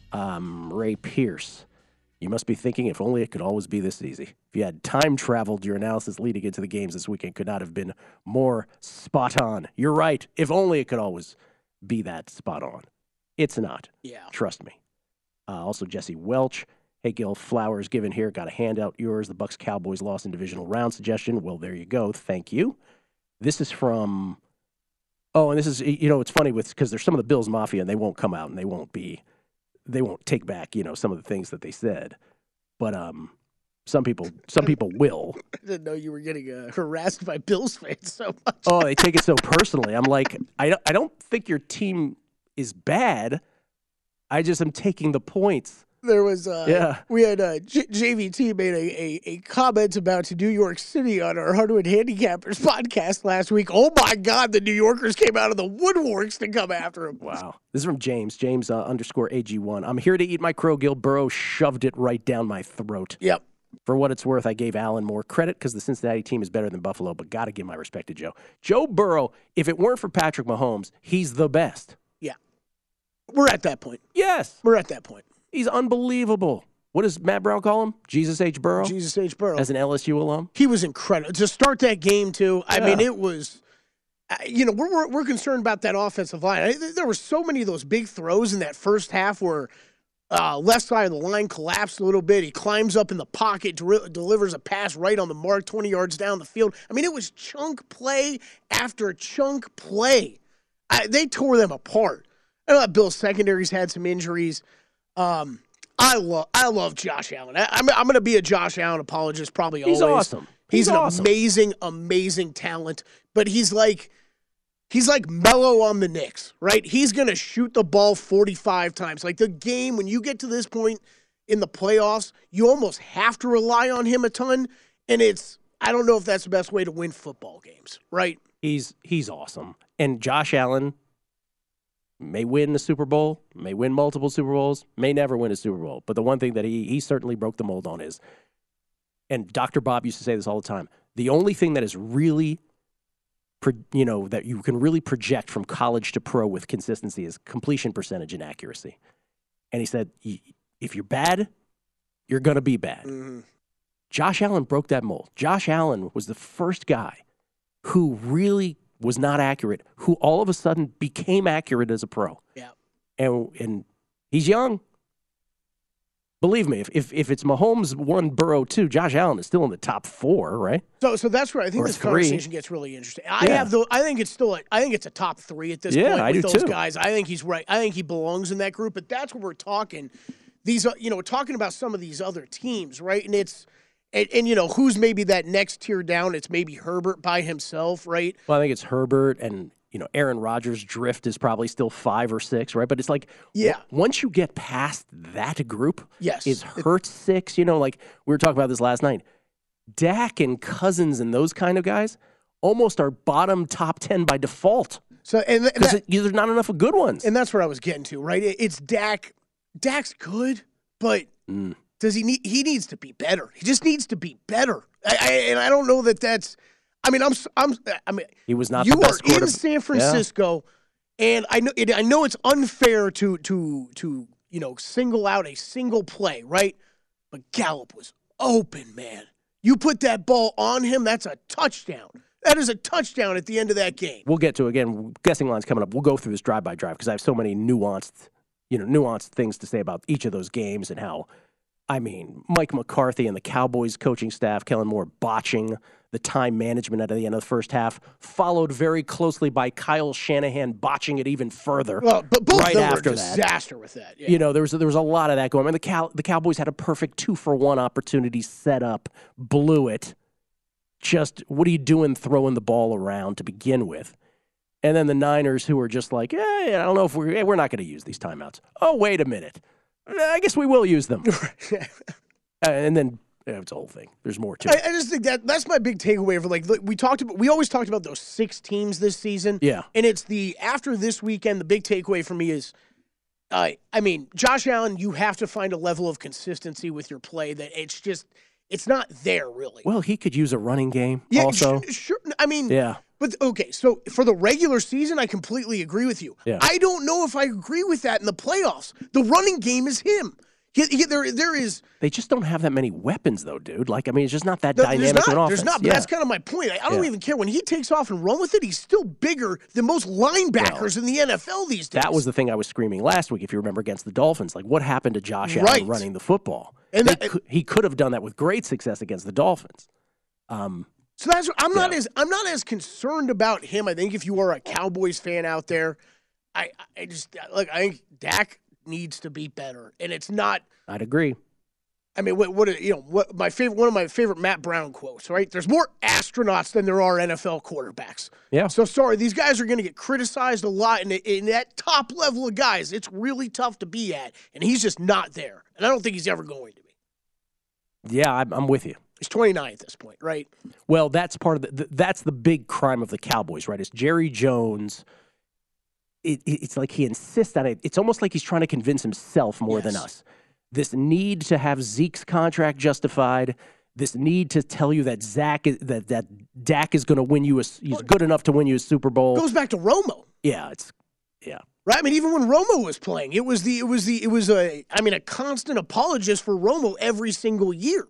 Um, Ray Pierce. You must be thinking, if only it could always be this easy. If you had time traveled, your analysis leading into the games this weekend could not have been more spot on. You're right. If only it could always be that spot on. It's not. Yeah. Trust me. Uh, also, Jesse Welch. Hey, Gil, flowers given here. Got a handout yours. The Bucks Cowboys lost in divisional round suggestion. Well, there you go. Thank you. This is from, oh, and this is, you know, it's funny with, because there's some of the Bills Mafia and they won't come out and they won't be, they won't take back, you know, some of the things that they said. But um, some people, some people will. I didn't know you were getting uh, harassed by Bills fans so much. Oh, they take it so personally. I'm like, I don't, I don't think your team is bad. I just am taking the points. There was, uh, yeah. we had uh, J- JVT made a, a, a comment about New York City on our Hardwood Handicappers podcast last week. Oh my God, the New Yorkers came out of the woodworks to come after him. Wow. This is from James, James uh, underscore A G one. I'm here to eat my crow. Gil Burrow shoved it right down my throat. Yep. For what it's worth, I gave Allen more credit because the Cincinnati team is better than Buffalo, but got to give my respect to Joe. Joe Burrow, if it weren't for Patrick Mahomes, he's the best. Yeah. We're at that point. Yes. We're at that point. He's unbelievable. What does Matt Brown call him? Jesus H. Burrow? Jesus H. Burrow. As an L S U alum? He was incredible. To start that game, too, I Yeah. mean, it was, uh, you know, we're, we're, we're concerned about that offensive line. I, there were so many of those big throws in that first half where uh, left side of the line collapsed a little bit. He climbs up in the pocket, de- delivers a pass right on the mark, twenty yards down the field. I mean, it was chunk play after chunk play. I, they tore them apart. I know that Bill's secondaries had some injuries. Um, I love I love Josh Allen. I, I'm I'm going to be a Josh Allen apologist probably always. He's awesome. He's, He's an awesome. amazing, amazing talent. But he's like he's like Melo on the Knicks, right? He's going to shoot the ball forty-five times. Like the game, when you get to this point in the playoffs, you almost have to rely on him a ton. And it's I don't know if that's the best way to win football games, right? He's he's awesome. And Josh Allen may win the Super Bowl, may win multiple Super Bowls, may never win a Super Bowl. But the one thing that he he certainly broke the mold on is, and Doctor Bob used to say this all the time, the only thing that is really, you know, that you can really project from college to pro with consistency is completion percentage and accuracy. And he said, if you're bad, you're going to be bad. Mm-hmm. Josh Allen broke that mold. Josh Allen was the first guy who really was not accurate, who all of a sudden became accurate as a pro. Yeah. And and he's young. Believe me, if if, if it's Mahomes one, Burrow two, Josh Allen is still in the top four, right? So so that's where I think Or this three. conversation gets really interesting. I Yeah. have the I think it's still a, I think it's a top three at this Yeah, point I with do those too. guys. I think he's right. I think he belongs in that group, but that's what we're talking. These are, you know, talking about some of these other teams, right? And it's And, and, you know, who's maybe that next tier down? It's maybe Herbert by himself, right? Well, I think it's Herbert and, you know, Aaron Rodgers' drift is probably still five or six, right? But it's like, Yeah. w- once you get past that group, Yes. is Hurts six? You know, like we were talking about this last night. Dak and Cousins and those kind of guys almost are bottom top ten by default So and, th- because that, there's not enough of good ones. and that's what I was getting to, right? It, it's Dak. Dak's good, but Mm. does he need? He needs to be better. He just needs to be better. I, I, and I don't know that that's. I mean, I'm. s- I'm. I mean, He was not you the best are in quarterback. San Francisco, and I know. It, I know it's unfair to to to you know single out a single play, right? But Gallup was open, man. You put that ball on him, that's a touchdown. That is a touchdown at the end of that game. We'll get to, again, guessing lines coming up. We'll go through this drive by drive because I have so many nuanced, you know, nuanced things to say about each of those games and how, I mean, Mike McCarthy and the Cowboys coaching staff, Kellen Moore botching the time management at the end of the first half, followed very closely by Kyle Shanahan botching it even further. Well, but both right of them after were a that. disaster with that. Yeah. You know, there was there was a lot of that going on. The Cow, the Cowboys had a perfect two for one opportunity set up, blew it. Just what are you doing throwing the ball around to begin with? And then the Niners, who are just like, hey, I don't know if we're, hey, we're not going to use these timeouts. Oh, wait a minute. I guess we will use them. uh, and then yeah, it's a whole thing. There's more to it. I, I just think that that's my big takeaway for like we talked about. We always talked about those six teams this season. Yeah, and it's the after this weekend. The big takeaway for me is, uh, I mean, Josh Allen. You have to find a level of consistency with your play that it's just it's not there really. Well, he could use a running game. Yeah, also. Sure, sure. I mean, yeah. But okay, so for the regular season, I completely agree with you. Yeah. I don't know if I agree with that in the playoffs. The running game is him. He, he, there, there is. They just don't have that many weapons, though, dude. Like, I mean, it's just not that No, dynamic there's an not, offense. There's not, but yeah. that's kind of my point. I, I don't Yeah. even care. When he takes off and run with it, he's still bigger than most linebackers Well, in the N F L these days. That was the thing I was screaming last week, if you remember, against the Dolphins. Like, what happened to Josh Allen Right. running the football? And They that- cou- he could have done that with great success against the Dolphins. Um, So that's I'm not Yeah. as I'm not as concerned about him. I think if you are a Cowboys fan out there, I I just look. I think Dak needs to be better, and it's not. I'd agree. I mean, what, what you know, what my favorite, one of my favorite Matt Brown quotes, right? There's more astronauts than there are N F L quarterbacks. Yeah. So sorry, these guys are going to get criticized a lot, and in that top level of guys, it's really tough to be at, and he's just not there, and I don't think he's ever going to be. Yeah, I'm, I'm with you. He's twenty-nine at this point, right? Well, that's part of the, the that's the big crime of the Cowboys, right? It's Jerry Jones. It, it, it's like he insists on it. It's almost like he's trying to convince himself more Yes. than us. This need to have Zeke's contract justified. This need to tell you that Zach is, that that Dak is going to win you a he's good enough to win you a Super Bowl. Goes back to Romo. Yeah, it's yeah. Right, I mean, even when Romo was playing, it was the it was the it was a I mean a constant apologist for Romo every single year.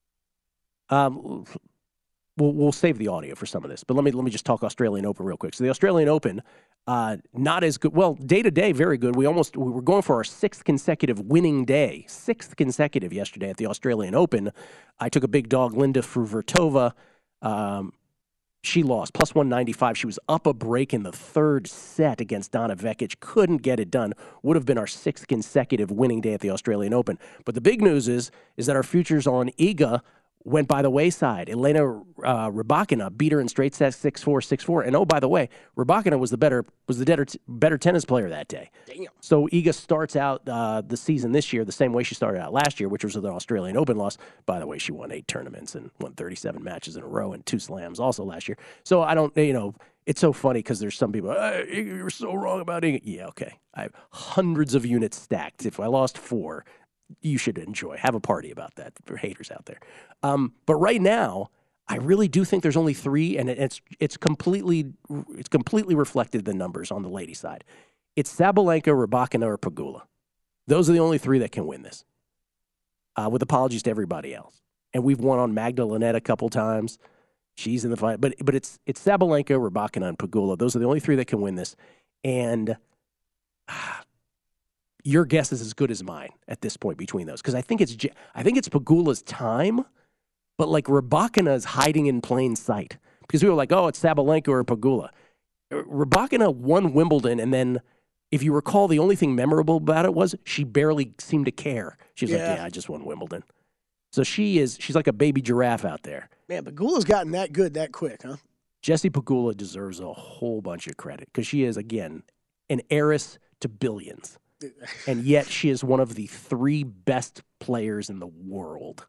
Um, we'll we'll save the audio for some of this, but let me let me just talk Australian Open real quick. So the Australian Open, uh, not as good. Well, day to day, very good. We almost we were going for our sixth consecutive winning day, sixth consecutive yesterday at the Australian Open. I took a big dog, Linda Fruvertova. Um, she lost plus one ninety-five. She was up a break in the third set against Donna Vekic. Couldn't get it done. Would have been our sixth consecutive winning day at the Australian Open. But the big news is is that our futures on Iga went by the wayside. Elena uh, Rybakina beat her in straight sets six four, six four. And oh, by the way, Rybakina was the better was the better, better tennis player that day. Damn. So Iga starts out uh, the season this year the same way she started out last year, which was the Australian Open loss. By the way, she won eight tournaments and won thirty-seven matches in a row and two slams also last year. So I don't, you know, it's so funny because there's some people, hey, Iga, you're so wrong about Iga. Yeah, okay. I have hundreds of units stacked. If I lost four, you should enjoy. Have a party about that for haters out there. Um, but right now, I really do think there's only three, and it's it's completely it's completely reflected in the numbers on the lady side. It's Sabalenka, Rybakina, or Pegula. Those are the only three that can win this. Uh, with apologies to everybody else, and we've won on Magda Linette a couple times. She's in the fight, but but it's it's Sabalenka, Rybakina, and Pegula. Those are the only three that can win this, and. Ah, your guess is as good as mine at this point between those, because I think it's I think it's Pegula's time, but like Rybakina is hiding in plain sight because we were like, oh, it's Sabalenka or Pegula. Rybakina won Wimbledon, and then if you recall, the only thing memorable about it was she barely seemed to care. She's Yeah. like, yeah, I just won Wimbledon. So she is she's like a baby giraffe out there. Man, but Gula's gotten that good that quick, huh? Jessie Pegula deserves a whole bunch of credit because she is again an heiress to billions. And yet she is one of the three best players in the world.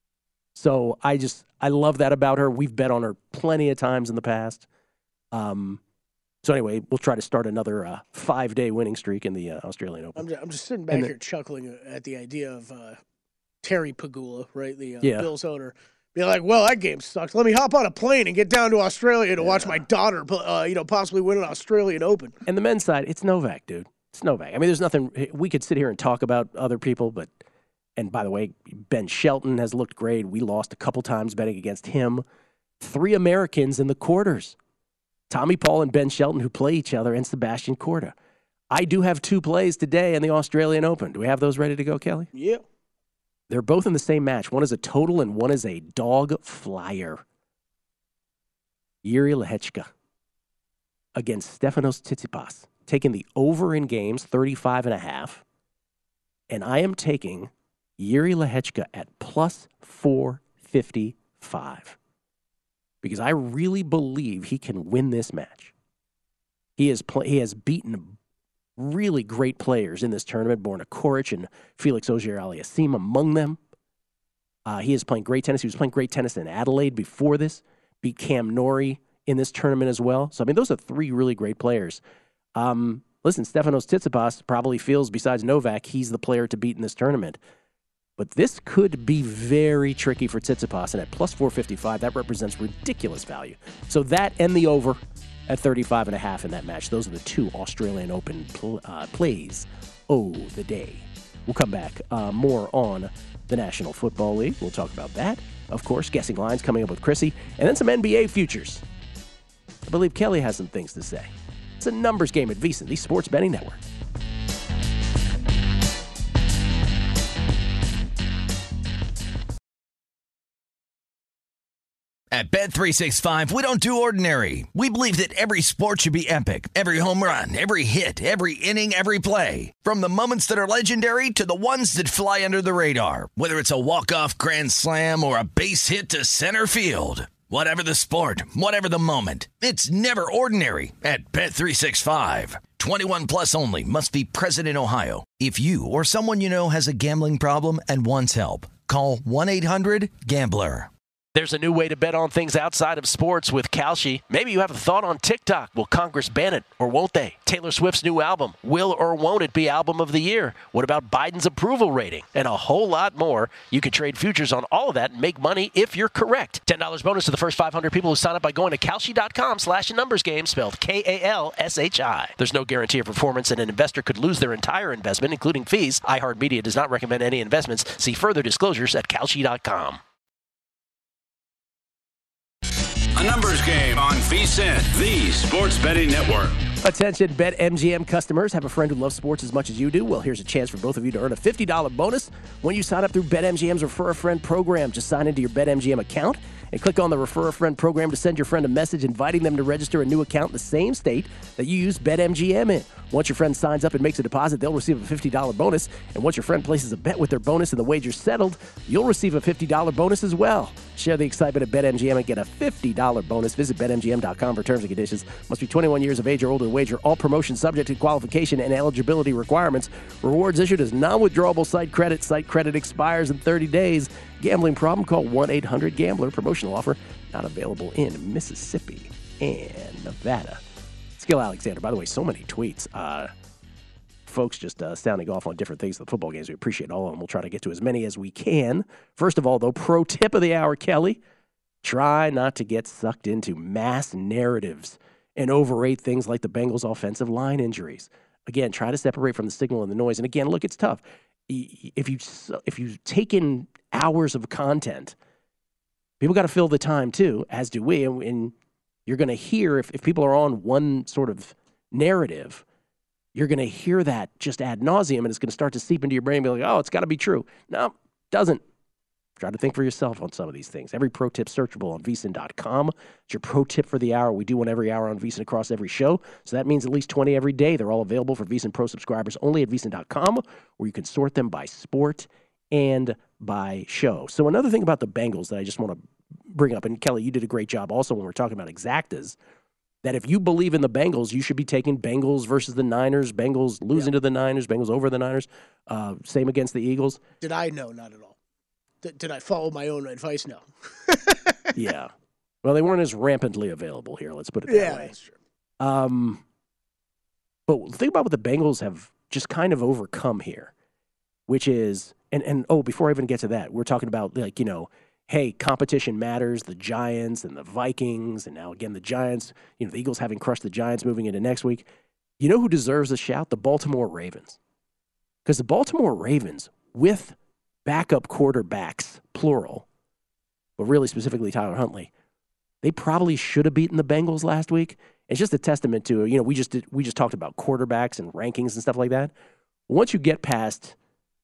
So I just, I love that about her. We've bet on her plenty of times in the past. Um, so anyway, we'll try to start another uh, five-day winning streak in the uh, Australian Open. I'm just, I'm just sitting back And the- here chuckling at the idea of uh, Terry Pegula, right, the uh, Yeah. Bills owner, be like, well, that game sucks. Let me hop on a plane and get down to Australia to watch my daughter, uh, you know, possibly win an Australian Open. And the men's side, it's Novak, dude. It's Novak. I mean, there's nothing, we could sit here and talk about other people, but, and by the way, Ben Shelton has looked great. We lost a couple times betting against him. Three Americans in the quarters. Tommy Paul and Ben Shelton, who play each other, and Sebastian Korda. I do have two plays today in the Australian Open. Do we have those ready to go, Kelly? Yeah. They're both in the same match. One is a total and one is a dog flyer. Yuri Lehechka against Stefanos Tsitsipas, taking the over in games, thirty-five and a half. And I am taking Yuri Lehechka at plus four fifty-five because I really believe he can win this match. He has pl- he has beaten really great players in this tournament, Borna Coric and Felix Auger-Aliassime among them. Uh, he is playing great tennis. He was playing great tennis in Adelaide before this. Beat Cam Norrie in this tournament as well. So, I mean, those are three really great players. Um, listen, Stefanos Tsitsipas probably feels, besides Novak, he's the player to beat in this tournament. But this could be very tricky for Tsitsipas, and at plus four fifty-five, that represents ridiculous value. So that and the over at thirty-five and a half in that match. Those are the two Australian Open pl- uh, plays oh the day. We'll come back uh, more on the National Football League. We'll talk about that. Of course, guessing lines coming up with Chrissy, and then some N B A futures. I believe Kelly has some things to say. It's a numbers game at VSiN, the Sports Betting Network. At Bet three sixty-five, we don't do ordinary. We believe that every sport should be epic. Every home run, every hit, every inning, every play. From the moments that are legendary to the ones that fly under the radar. Whether it's a walk-off grand slam or a base hit to center field. Whatever the sport, whatever the moment. It's never ordinary at Bet three sixty-five. twenty-one plus only. Must be present in Ohio. If you or someone you know has a gambling problem and wants help, call one eight hundred gambler. There's a new way to bet on things outside of sports with Kalshi. Maybe you have a thought on TikTok. Will Congress ban it or won't they? Taylor Swift's new album. Will or won't it be album of the year? What about Biden's approval rating? And a whole lot more. You can trade futures on all of that and make money if you're correct. ten dollars bonus to the first five hundred people who sign up by going to Kalshi.com slash numbers game, spelled K A L S H I. There's no guarantee of performance, and an investor could lose their entire investment, including fees. iHeartMedia does not recommend any investments. See further disclosures at Kalshi dot com. A numbers game on VSiN, the Sports Betting Network. Attention, BetMGM customers. Have a friend who loves sports as much as you do? Well, here's a chance for both of you to earn a fifty dollars bonus when you sign up through BetMGM's Refer a Friend program. Just sign into your BetMGM account and click on the Refer a Friend program to send your friend a message inviting them to register a new account in the same state that you use BetMGM in. Once your friend signs up and makes a deposit, they'll receive a fifty dollars bonus. And once your friend places a bet with their bonus and the wager's settled, you'll receive a fifty dollars bonus as well. Share the excitement at BetMGM and get a fifty dollars bonus. Visit Bet M G M dot com for terms and conditions. Must be twenty-one years of age or older to wager. All promotions subject to qualification and eligibility requirements. Rewards issued as non-withdrawable site credit. Site credit expires in thirty days. Gambling problem? Call one eight hundred gambler. Promotional offer not available in Mississippi and Nevada. Skill Alexander, by the way, so many tweets. Uh, folks just uh, sounding off on different things of the football games. We appreciate all of them. We'll try to get to as many as we can. First of all, though, pro tip of the hour, Kelly. Try not to get sucked into mass narratives and overrate things like the Bengals' offensive line injuries. Again, try to separate from the signal and the noise. And again, look, it's tough. If you if you take in hours of content, people got to fill the time too, as do we. And, and you're going to hear, if, if people are on one sort of narrative, you're going to hear that just ad nauseum, and it's going to start to seep into your brain and be like, oh, it's got to be true. No, doesn't. Try to think for yourself on some of these things. Every pro tip searchable on V S I N dot com. It's your pro tip for the hour. We do one every hour on V S I N across every show. So that means at least twenty every day. They're all available for V S I N Pro subscribers only at V S I N dot com, where you can sort them by sport and by show. So another thing about the Bengals that I just want to bring up, and Kelly, you did a great job also when we're talking about exactas, that if you believe in the Bengals, you should be taking Bengals versus the Niners, Bengals losing yeah. to the Niners, Bengals over the Niners, uh, same against the Eagles. Did I know? Not at all. Did I follow my own advice? No. Yeah. Well, they weren't as rampantly available here. Let's put it that yeah, way. That's true. Um, but think about what the Bengals have just kind of overcome here, which is, and, and oh, before I even get to that, we're talking about, like, you know, hey, competition matters, the Giants and the Vikings, and now again the Giants, you know, the Eagles having crushed the Giants moving into next week. You know who deserves a shout? The Baltimore Ravens. Because the Baltimore Ravens, with backup quarterbacks, plural, but really specifically Tyler Huntley, they probably should have beaten the Bengals last week. It's just a testament to, you know, we just did, we just talked about quarterbacks and rankings and stuff like that. Once you get past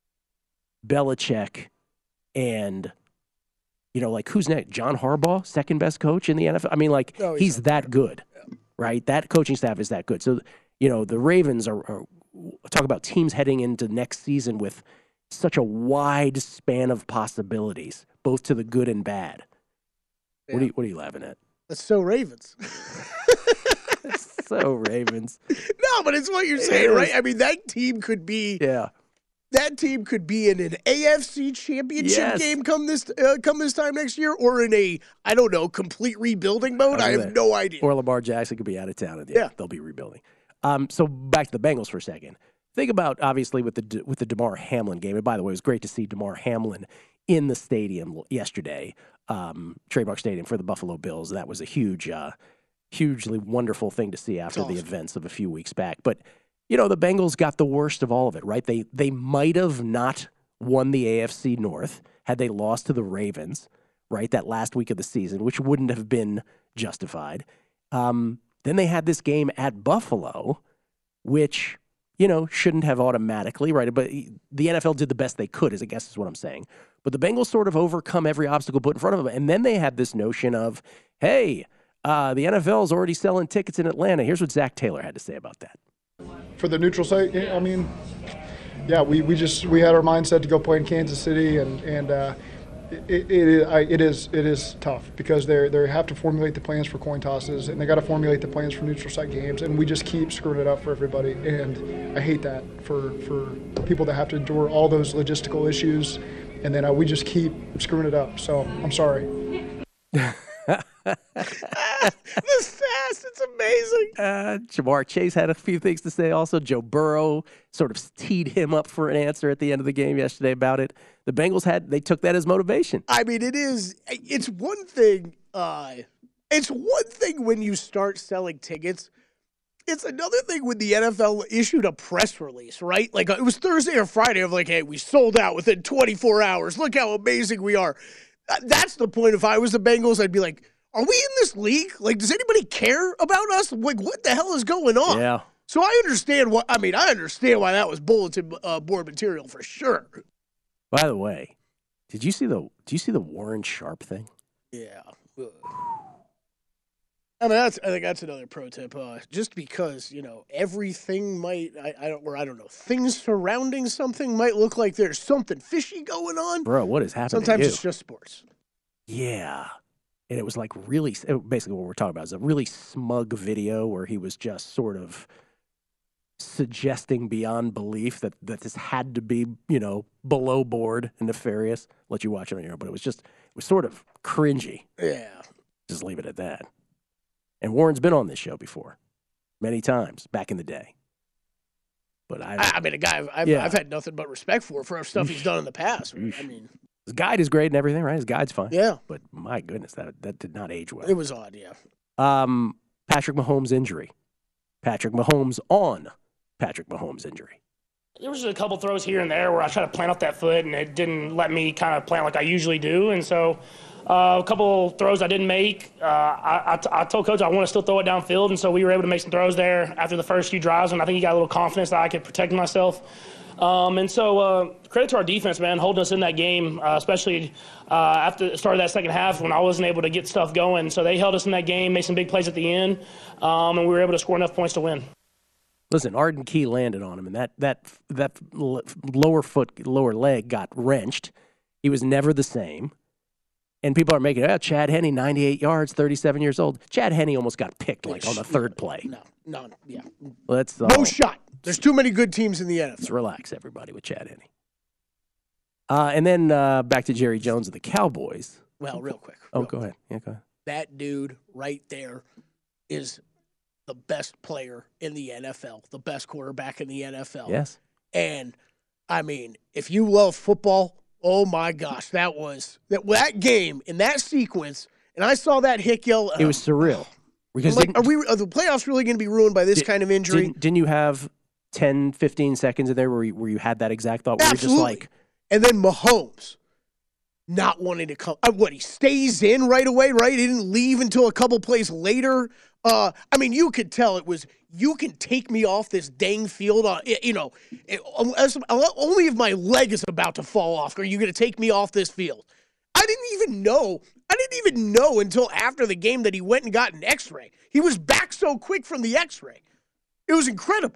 Belichick and, you know, like, who's next? John Harbaugh, second best coach in the N F L? I mean, like, oh, he's, he's that good, yeah. right? That coaching staff is that good. So, you know, the Ravens are, are talk about teams heading into next season with such a wide span of possibilities, both to the good and bad. Yeah. What are you, what are you laughing at? That's so Ravens. So Ravens. No, but it's what you're saying, right? I mean, that team could be. Yeah. That team could be in an A F C championship Yes. game come this uh, come this time next year, or in a I don't know complete rebuilding mode. I, I have that. no idea. Or Lamar Jackson could be out of town, and yeah, yeah. they'll be rebuilding. Um, so back to the Bengals for a second. Think about obviously with the with the Damar Hamlin game. And by the way, it was great to see Damar Hamlin in the stadium yesterday, um, Trademark Stadium for the Buffalo Bills. That was a huge, uh, hugely wonderful thing to see after awesome. the events of a few weeks back. But you know, the Bengals got the worst of all of it, right? They they might have not won the A F C North had they lost to the Ravens, right, that last week of the season, which wouldn't have been justified. Um, then they had this game at Buffalo, which, you know, shouldn't have automatically, right? But the N F L did the best they could, is I guess is what I'm saying. But the Bengals sort of overcome every obstacle put in front of them. And then they had this notion of, hey, uh, the N F L is already selling tickets in Atlanta. Here's what Zach Taylor had to say about that. For the neutral site, I mean, yeah, we, we just we had our mindset to go play in Kansas City, and and uh, it it, I, it is it is tough because they they have to formulate the plans for coin tosses, and they got to formulate the plans for neutral site games, and we just keep screwing it up for everybody, and I hate that for for people that have to endure all those logistical issues, and then uh, we just keep screwing it up. So I'm sorry. The sass, it's amazing. Uh, Jamar Chase had a few things to say also. Joe Burrow sort of teed him up for an answer at the end of the game yesterday about it. The Bengals had, they took that as motivation. I mean, it is, it's one thing, uh, it's one thing when you start selling tickets. It's another thing when the N F L issued a press release, right? Like it was Thursday or Friday of like, hey, we sold out within twenty-four hours. Look how amazing we are. That's the point. If I was the Bengals, I'd be like, are we in this league? Like, does anybody care about us? Like, what the hell is going on? Yeah. So I understand what, I mean, I understand why that was bulletin uh, board material for sure. By the way, did you see the, do you see the Warren Sharp thing? Yeah. I mean, that's, I think that's another pro tip. Uh, just because, you know, everything might, I, I don't, or I don't know, things surrounding something might look like there's something fishy going on. Bro, what is happening? Sometimes to you? It's just sports. Yeah. And it was like really, basically what we're talking about is a really smug video where he was just sort of suggesting beyond belief that, that this had to be, you know, below board and nefarious. Let you watch it on your own, but it was just, it was sort of cringy. Yeah. Just leave it at that. And Warren's been on this show before, many times back in the day. But I, I, I mean, a guy I've, I've, yeah. I've had nothing but respect for for stuff he's done in the past. I mean, his guide is great and everything, right? His guide's fine. Yeah. But my goodness, that that did not age well. It was odd, yeah. Um, Patrick Mahomes' injury. Patrick Mahomes on Patrick Mahomes' injury. There was a couple throws here and there where I tried to plant off that foot, and it didn't let me kind of plant like I usually do. And so uh, a couple throws I didn't make. Uh, I, I, t- I told Coach I want to still throw it downfield, and so we were able to make some throws there after the first few drives, and I think he got a little confidence that I could protect myself. Um, and so uh, credit to our defense, man, holding us in that game, uh, especially uh, after the start of that second half when I wasn't able to get stuff going. So they held us in that game, made some big plays at the end, um, and we were able to score enough points to win. Listen, Arden Key landed on him, and that that that lower foot, lower leg got wrenched. He was never the same. And people are making it, oh, Chad Henne, ninety-eight yards, thirty-seven years old. Chad Henne almost got picked like on the third play. No, no, yeah. Let's uh, no shot. There's too many good teams in the N F L. Let's relax, everybody, with Chad Henne. Uh, and then uh, back to Jerry Jones of the Cowboys. Well, real quick. Oh, real go quick. ahead. Yeah, go ahead. That dude right there is the best player in the N F L, the best quarterback in the N F L. Yes. And, I mean, if you love football, oh, my gosh, that was that, that game in that sequence, and I saw that Hick yell. It was surreal. Because like, are we are the playoffs really going to be ruined by this did, kind of injury? Didn't, didn't you have ten, fifteen seconds in there where you, where you had that exact thought? Where Absolutely. You're just like, and then Mahomes not wanting to come. Uh, what, he stays in right away, right? He didn't leave until a couple plays later. Uh, I mean, you could tell it was, you can take me off this dang field, on, you know, unless, only if my leg is about to fall off are you going to take me off this field. I didn't even know. I didn't even know until after the game that he went and got an x-ray. He was back so quick from the x-ray. It was incredible.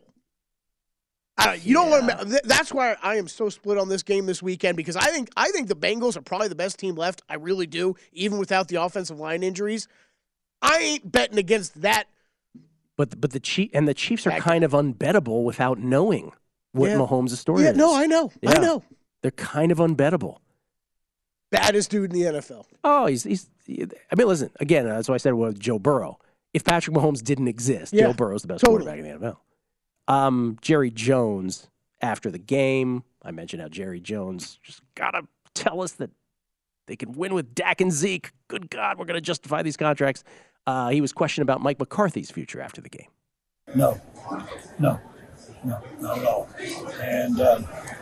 Uh, you don't yeah. want to. That's why I am so split on this game this weekend, because I think I think the Bengals are probably the best team left. I really do, even without the offensive line injuries. I ain't betting against that But but the Chief and the Chiefs are kind of unbettable without knowing what Yeah. Mahomes' story Yeah, is. no, I know. I Yeah. know. They're kind of unbettable. Baddest dude in the N F L. Oh, he's he's. I mean, listen. Again, that's why I said with Joe Burrow. If Patrick Mahomes didn't exist, Yeah, Joe Burrow's the best totally. quarterback in the N F L. Um, Jerry Jones after the game, I mentioned how Jerry Jones just gotta tell us that they can win with Dak and Zeke. Good God, we're gonna justify these contracts. Uh, he was questioned about Mike McCarthy's future after the game. No, no, no, not at all. And uh,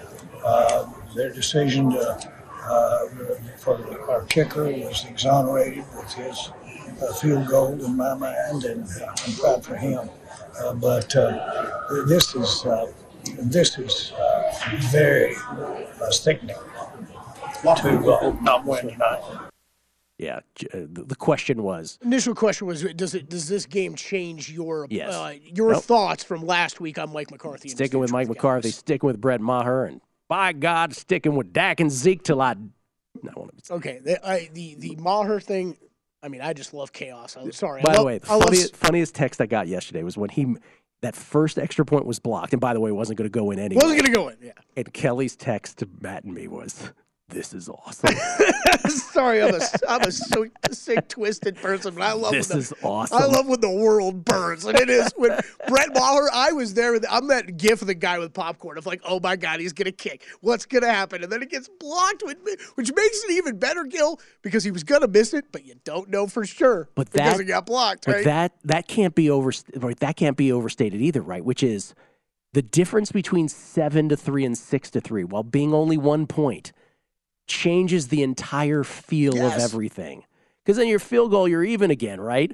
uh, their decision to, uh, for our kicker was exonerated with his uh, field goal in my mind, and I'm proud for him. Uh, but uh, this is uh, this is uh, very uh, sickening to uh, not win tonight. Yeah, j- uh, the the question was, Initial question was: Does it? Does this game change your Yes. uh, your Nope. thoughts from last week on Mike McCarthy? and his sticking with future Mike the McCarthy, Cowboys? sticking with Brett Maher, and by God, sticking with Dak and Zeke till I. No, I won't- Okay, the, I, the the Maher thing. I mean, I just love chaos. I'm sorry. By I the love, way, the I love funniest, funniest text I got yesterday was when he that first extra point was blocked, and by the way, wasn't going to go in anyway. Wasn't going to go in. Yeah. And Kelly's text to Matt and me was, "This is awesome. Sorry, I'm a I'm a so sick, twisted person, but I love This when the, is awesome." I love when the world burns, and it is when Brett Maher. I was there. With, I'm that gif of the guy with popcorn of like, oh my God, he's gonna kick. What's gonna happen? And then it gets blocked, with, which makes it even better, Gil, because he was gonna miss it, but you don't know for sure But because that- it got blocked. But Right? that that can't be over right, that can't be overstated either, right? Which is the difference between seven to three and six to three, while being only one point, changes the entire feel of Yes. everything. Because then your field goal, you're even again, right?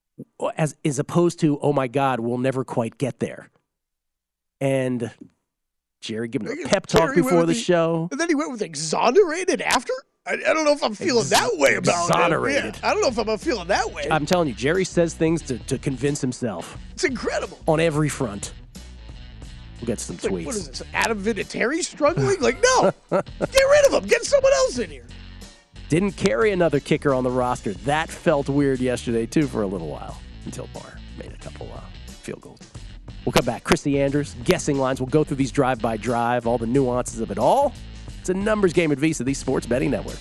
As as opposed to, oh my God, we'll never quite get there. And Jerry giving a pep talk Jerry went before with the the- show. And then he went with exonerated after. I, I don't know if I'm feeling Ex- that way about exonerated. it. Yeah, I don't know if I'm feeling that way. I'm telling you, Jerry says things to, to convince himself it's incredible. on every front. We'll get some It's like, tweets. what is this? Adam Vinatieri struggling? Like, no, get rid of him. Get someone else in here. Didn't carry another kicker on the roster. That felt weird yesterday, too, for a little while, until Barr made a couple uh, field goals. We'll come back. Chrissy Andrews, guessing lines. We'll go through these drive-by-drive, all the nuances of it all. It's a numbers game at Visa, the Sports Betting Network.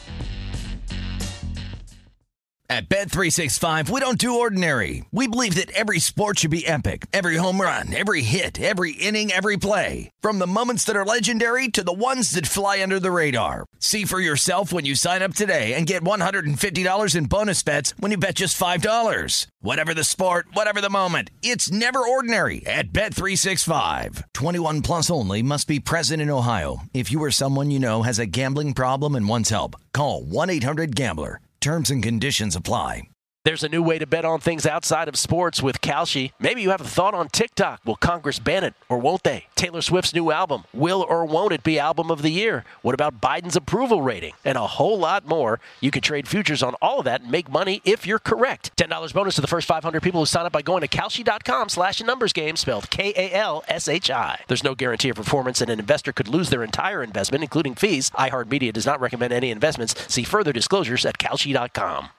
At Bet three sixty-five, we don't do ordinary. We believe that every sport should be epic. Every home run, every hit, every inning, every play. From the moments that are legendary to the ones that fly under the radar. See for yourself when you sign up today and get one hundred fifty dollars in bonus bets when you bet just five dollars. Whatever the sport, whatever the moment, it's never ordinary at Bet three sixty-five. twenty-one plus only. Must be present in Ohio. If you or someone you know has a gambling problem and wants help, call one eight hundred gambler. Terms and conditions apply. There's a new way to bet on things outside of sports with Kalshi. Maybe you have a thought on TikTok. Will Congress ban it or won't they? Taylor Swift's new album. Will or won't it be album of the year? What about Biden's approval rating? And a whole lot more. You can trade futures on all of that and make money if you're correct. ten dollars bonus to the first five hundred people who sign up by going to Kalshi.com slash numbers game, spelled K A L S H I. There's no guarantee of performance, and an investor could lose their entire investment, including fees. iHeartMedia does not recommend any investments. See further disclosures at Kalshi dot com.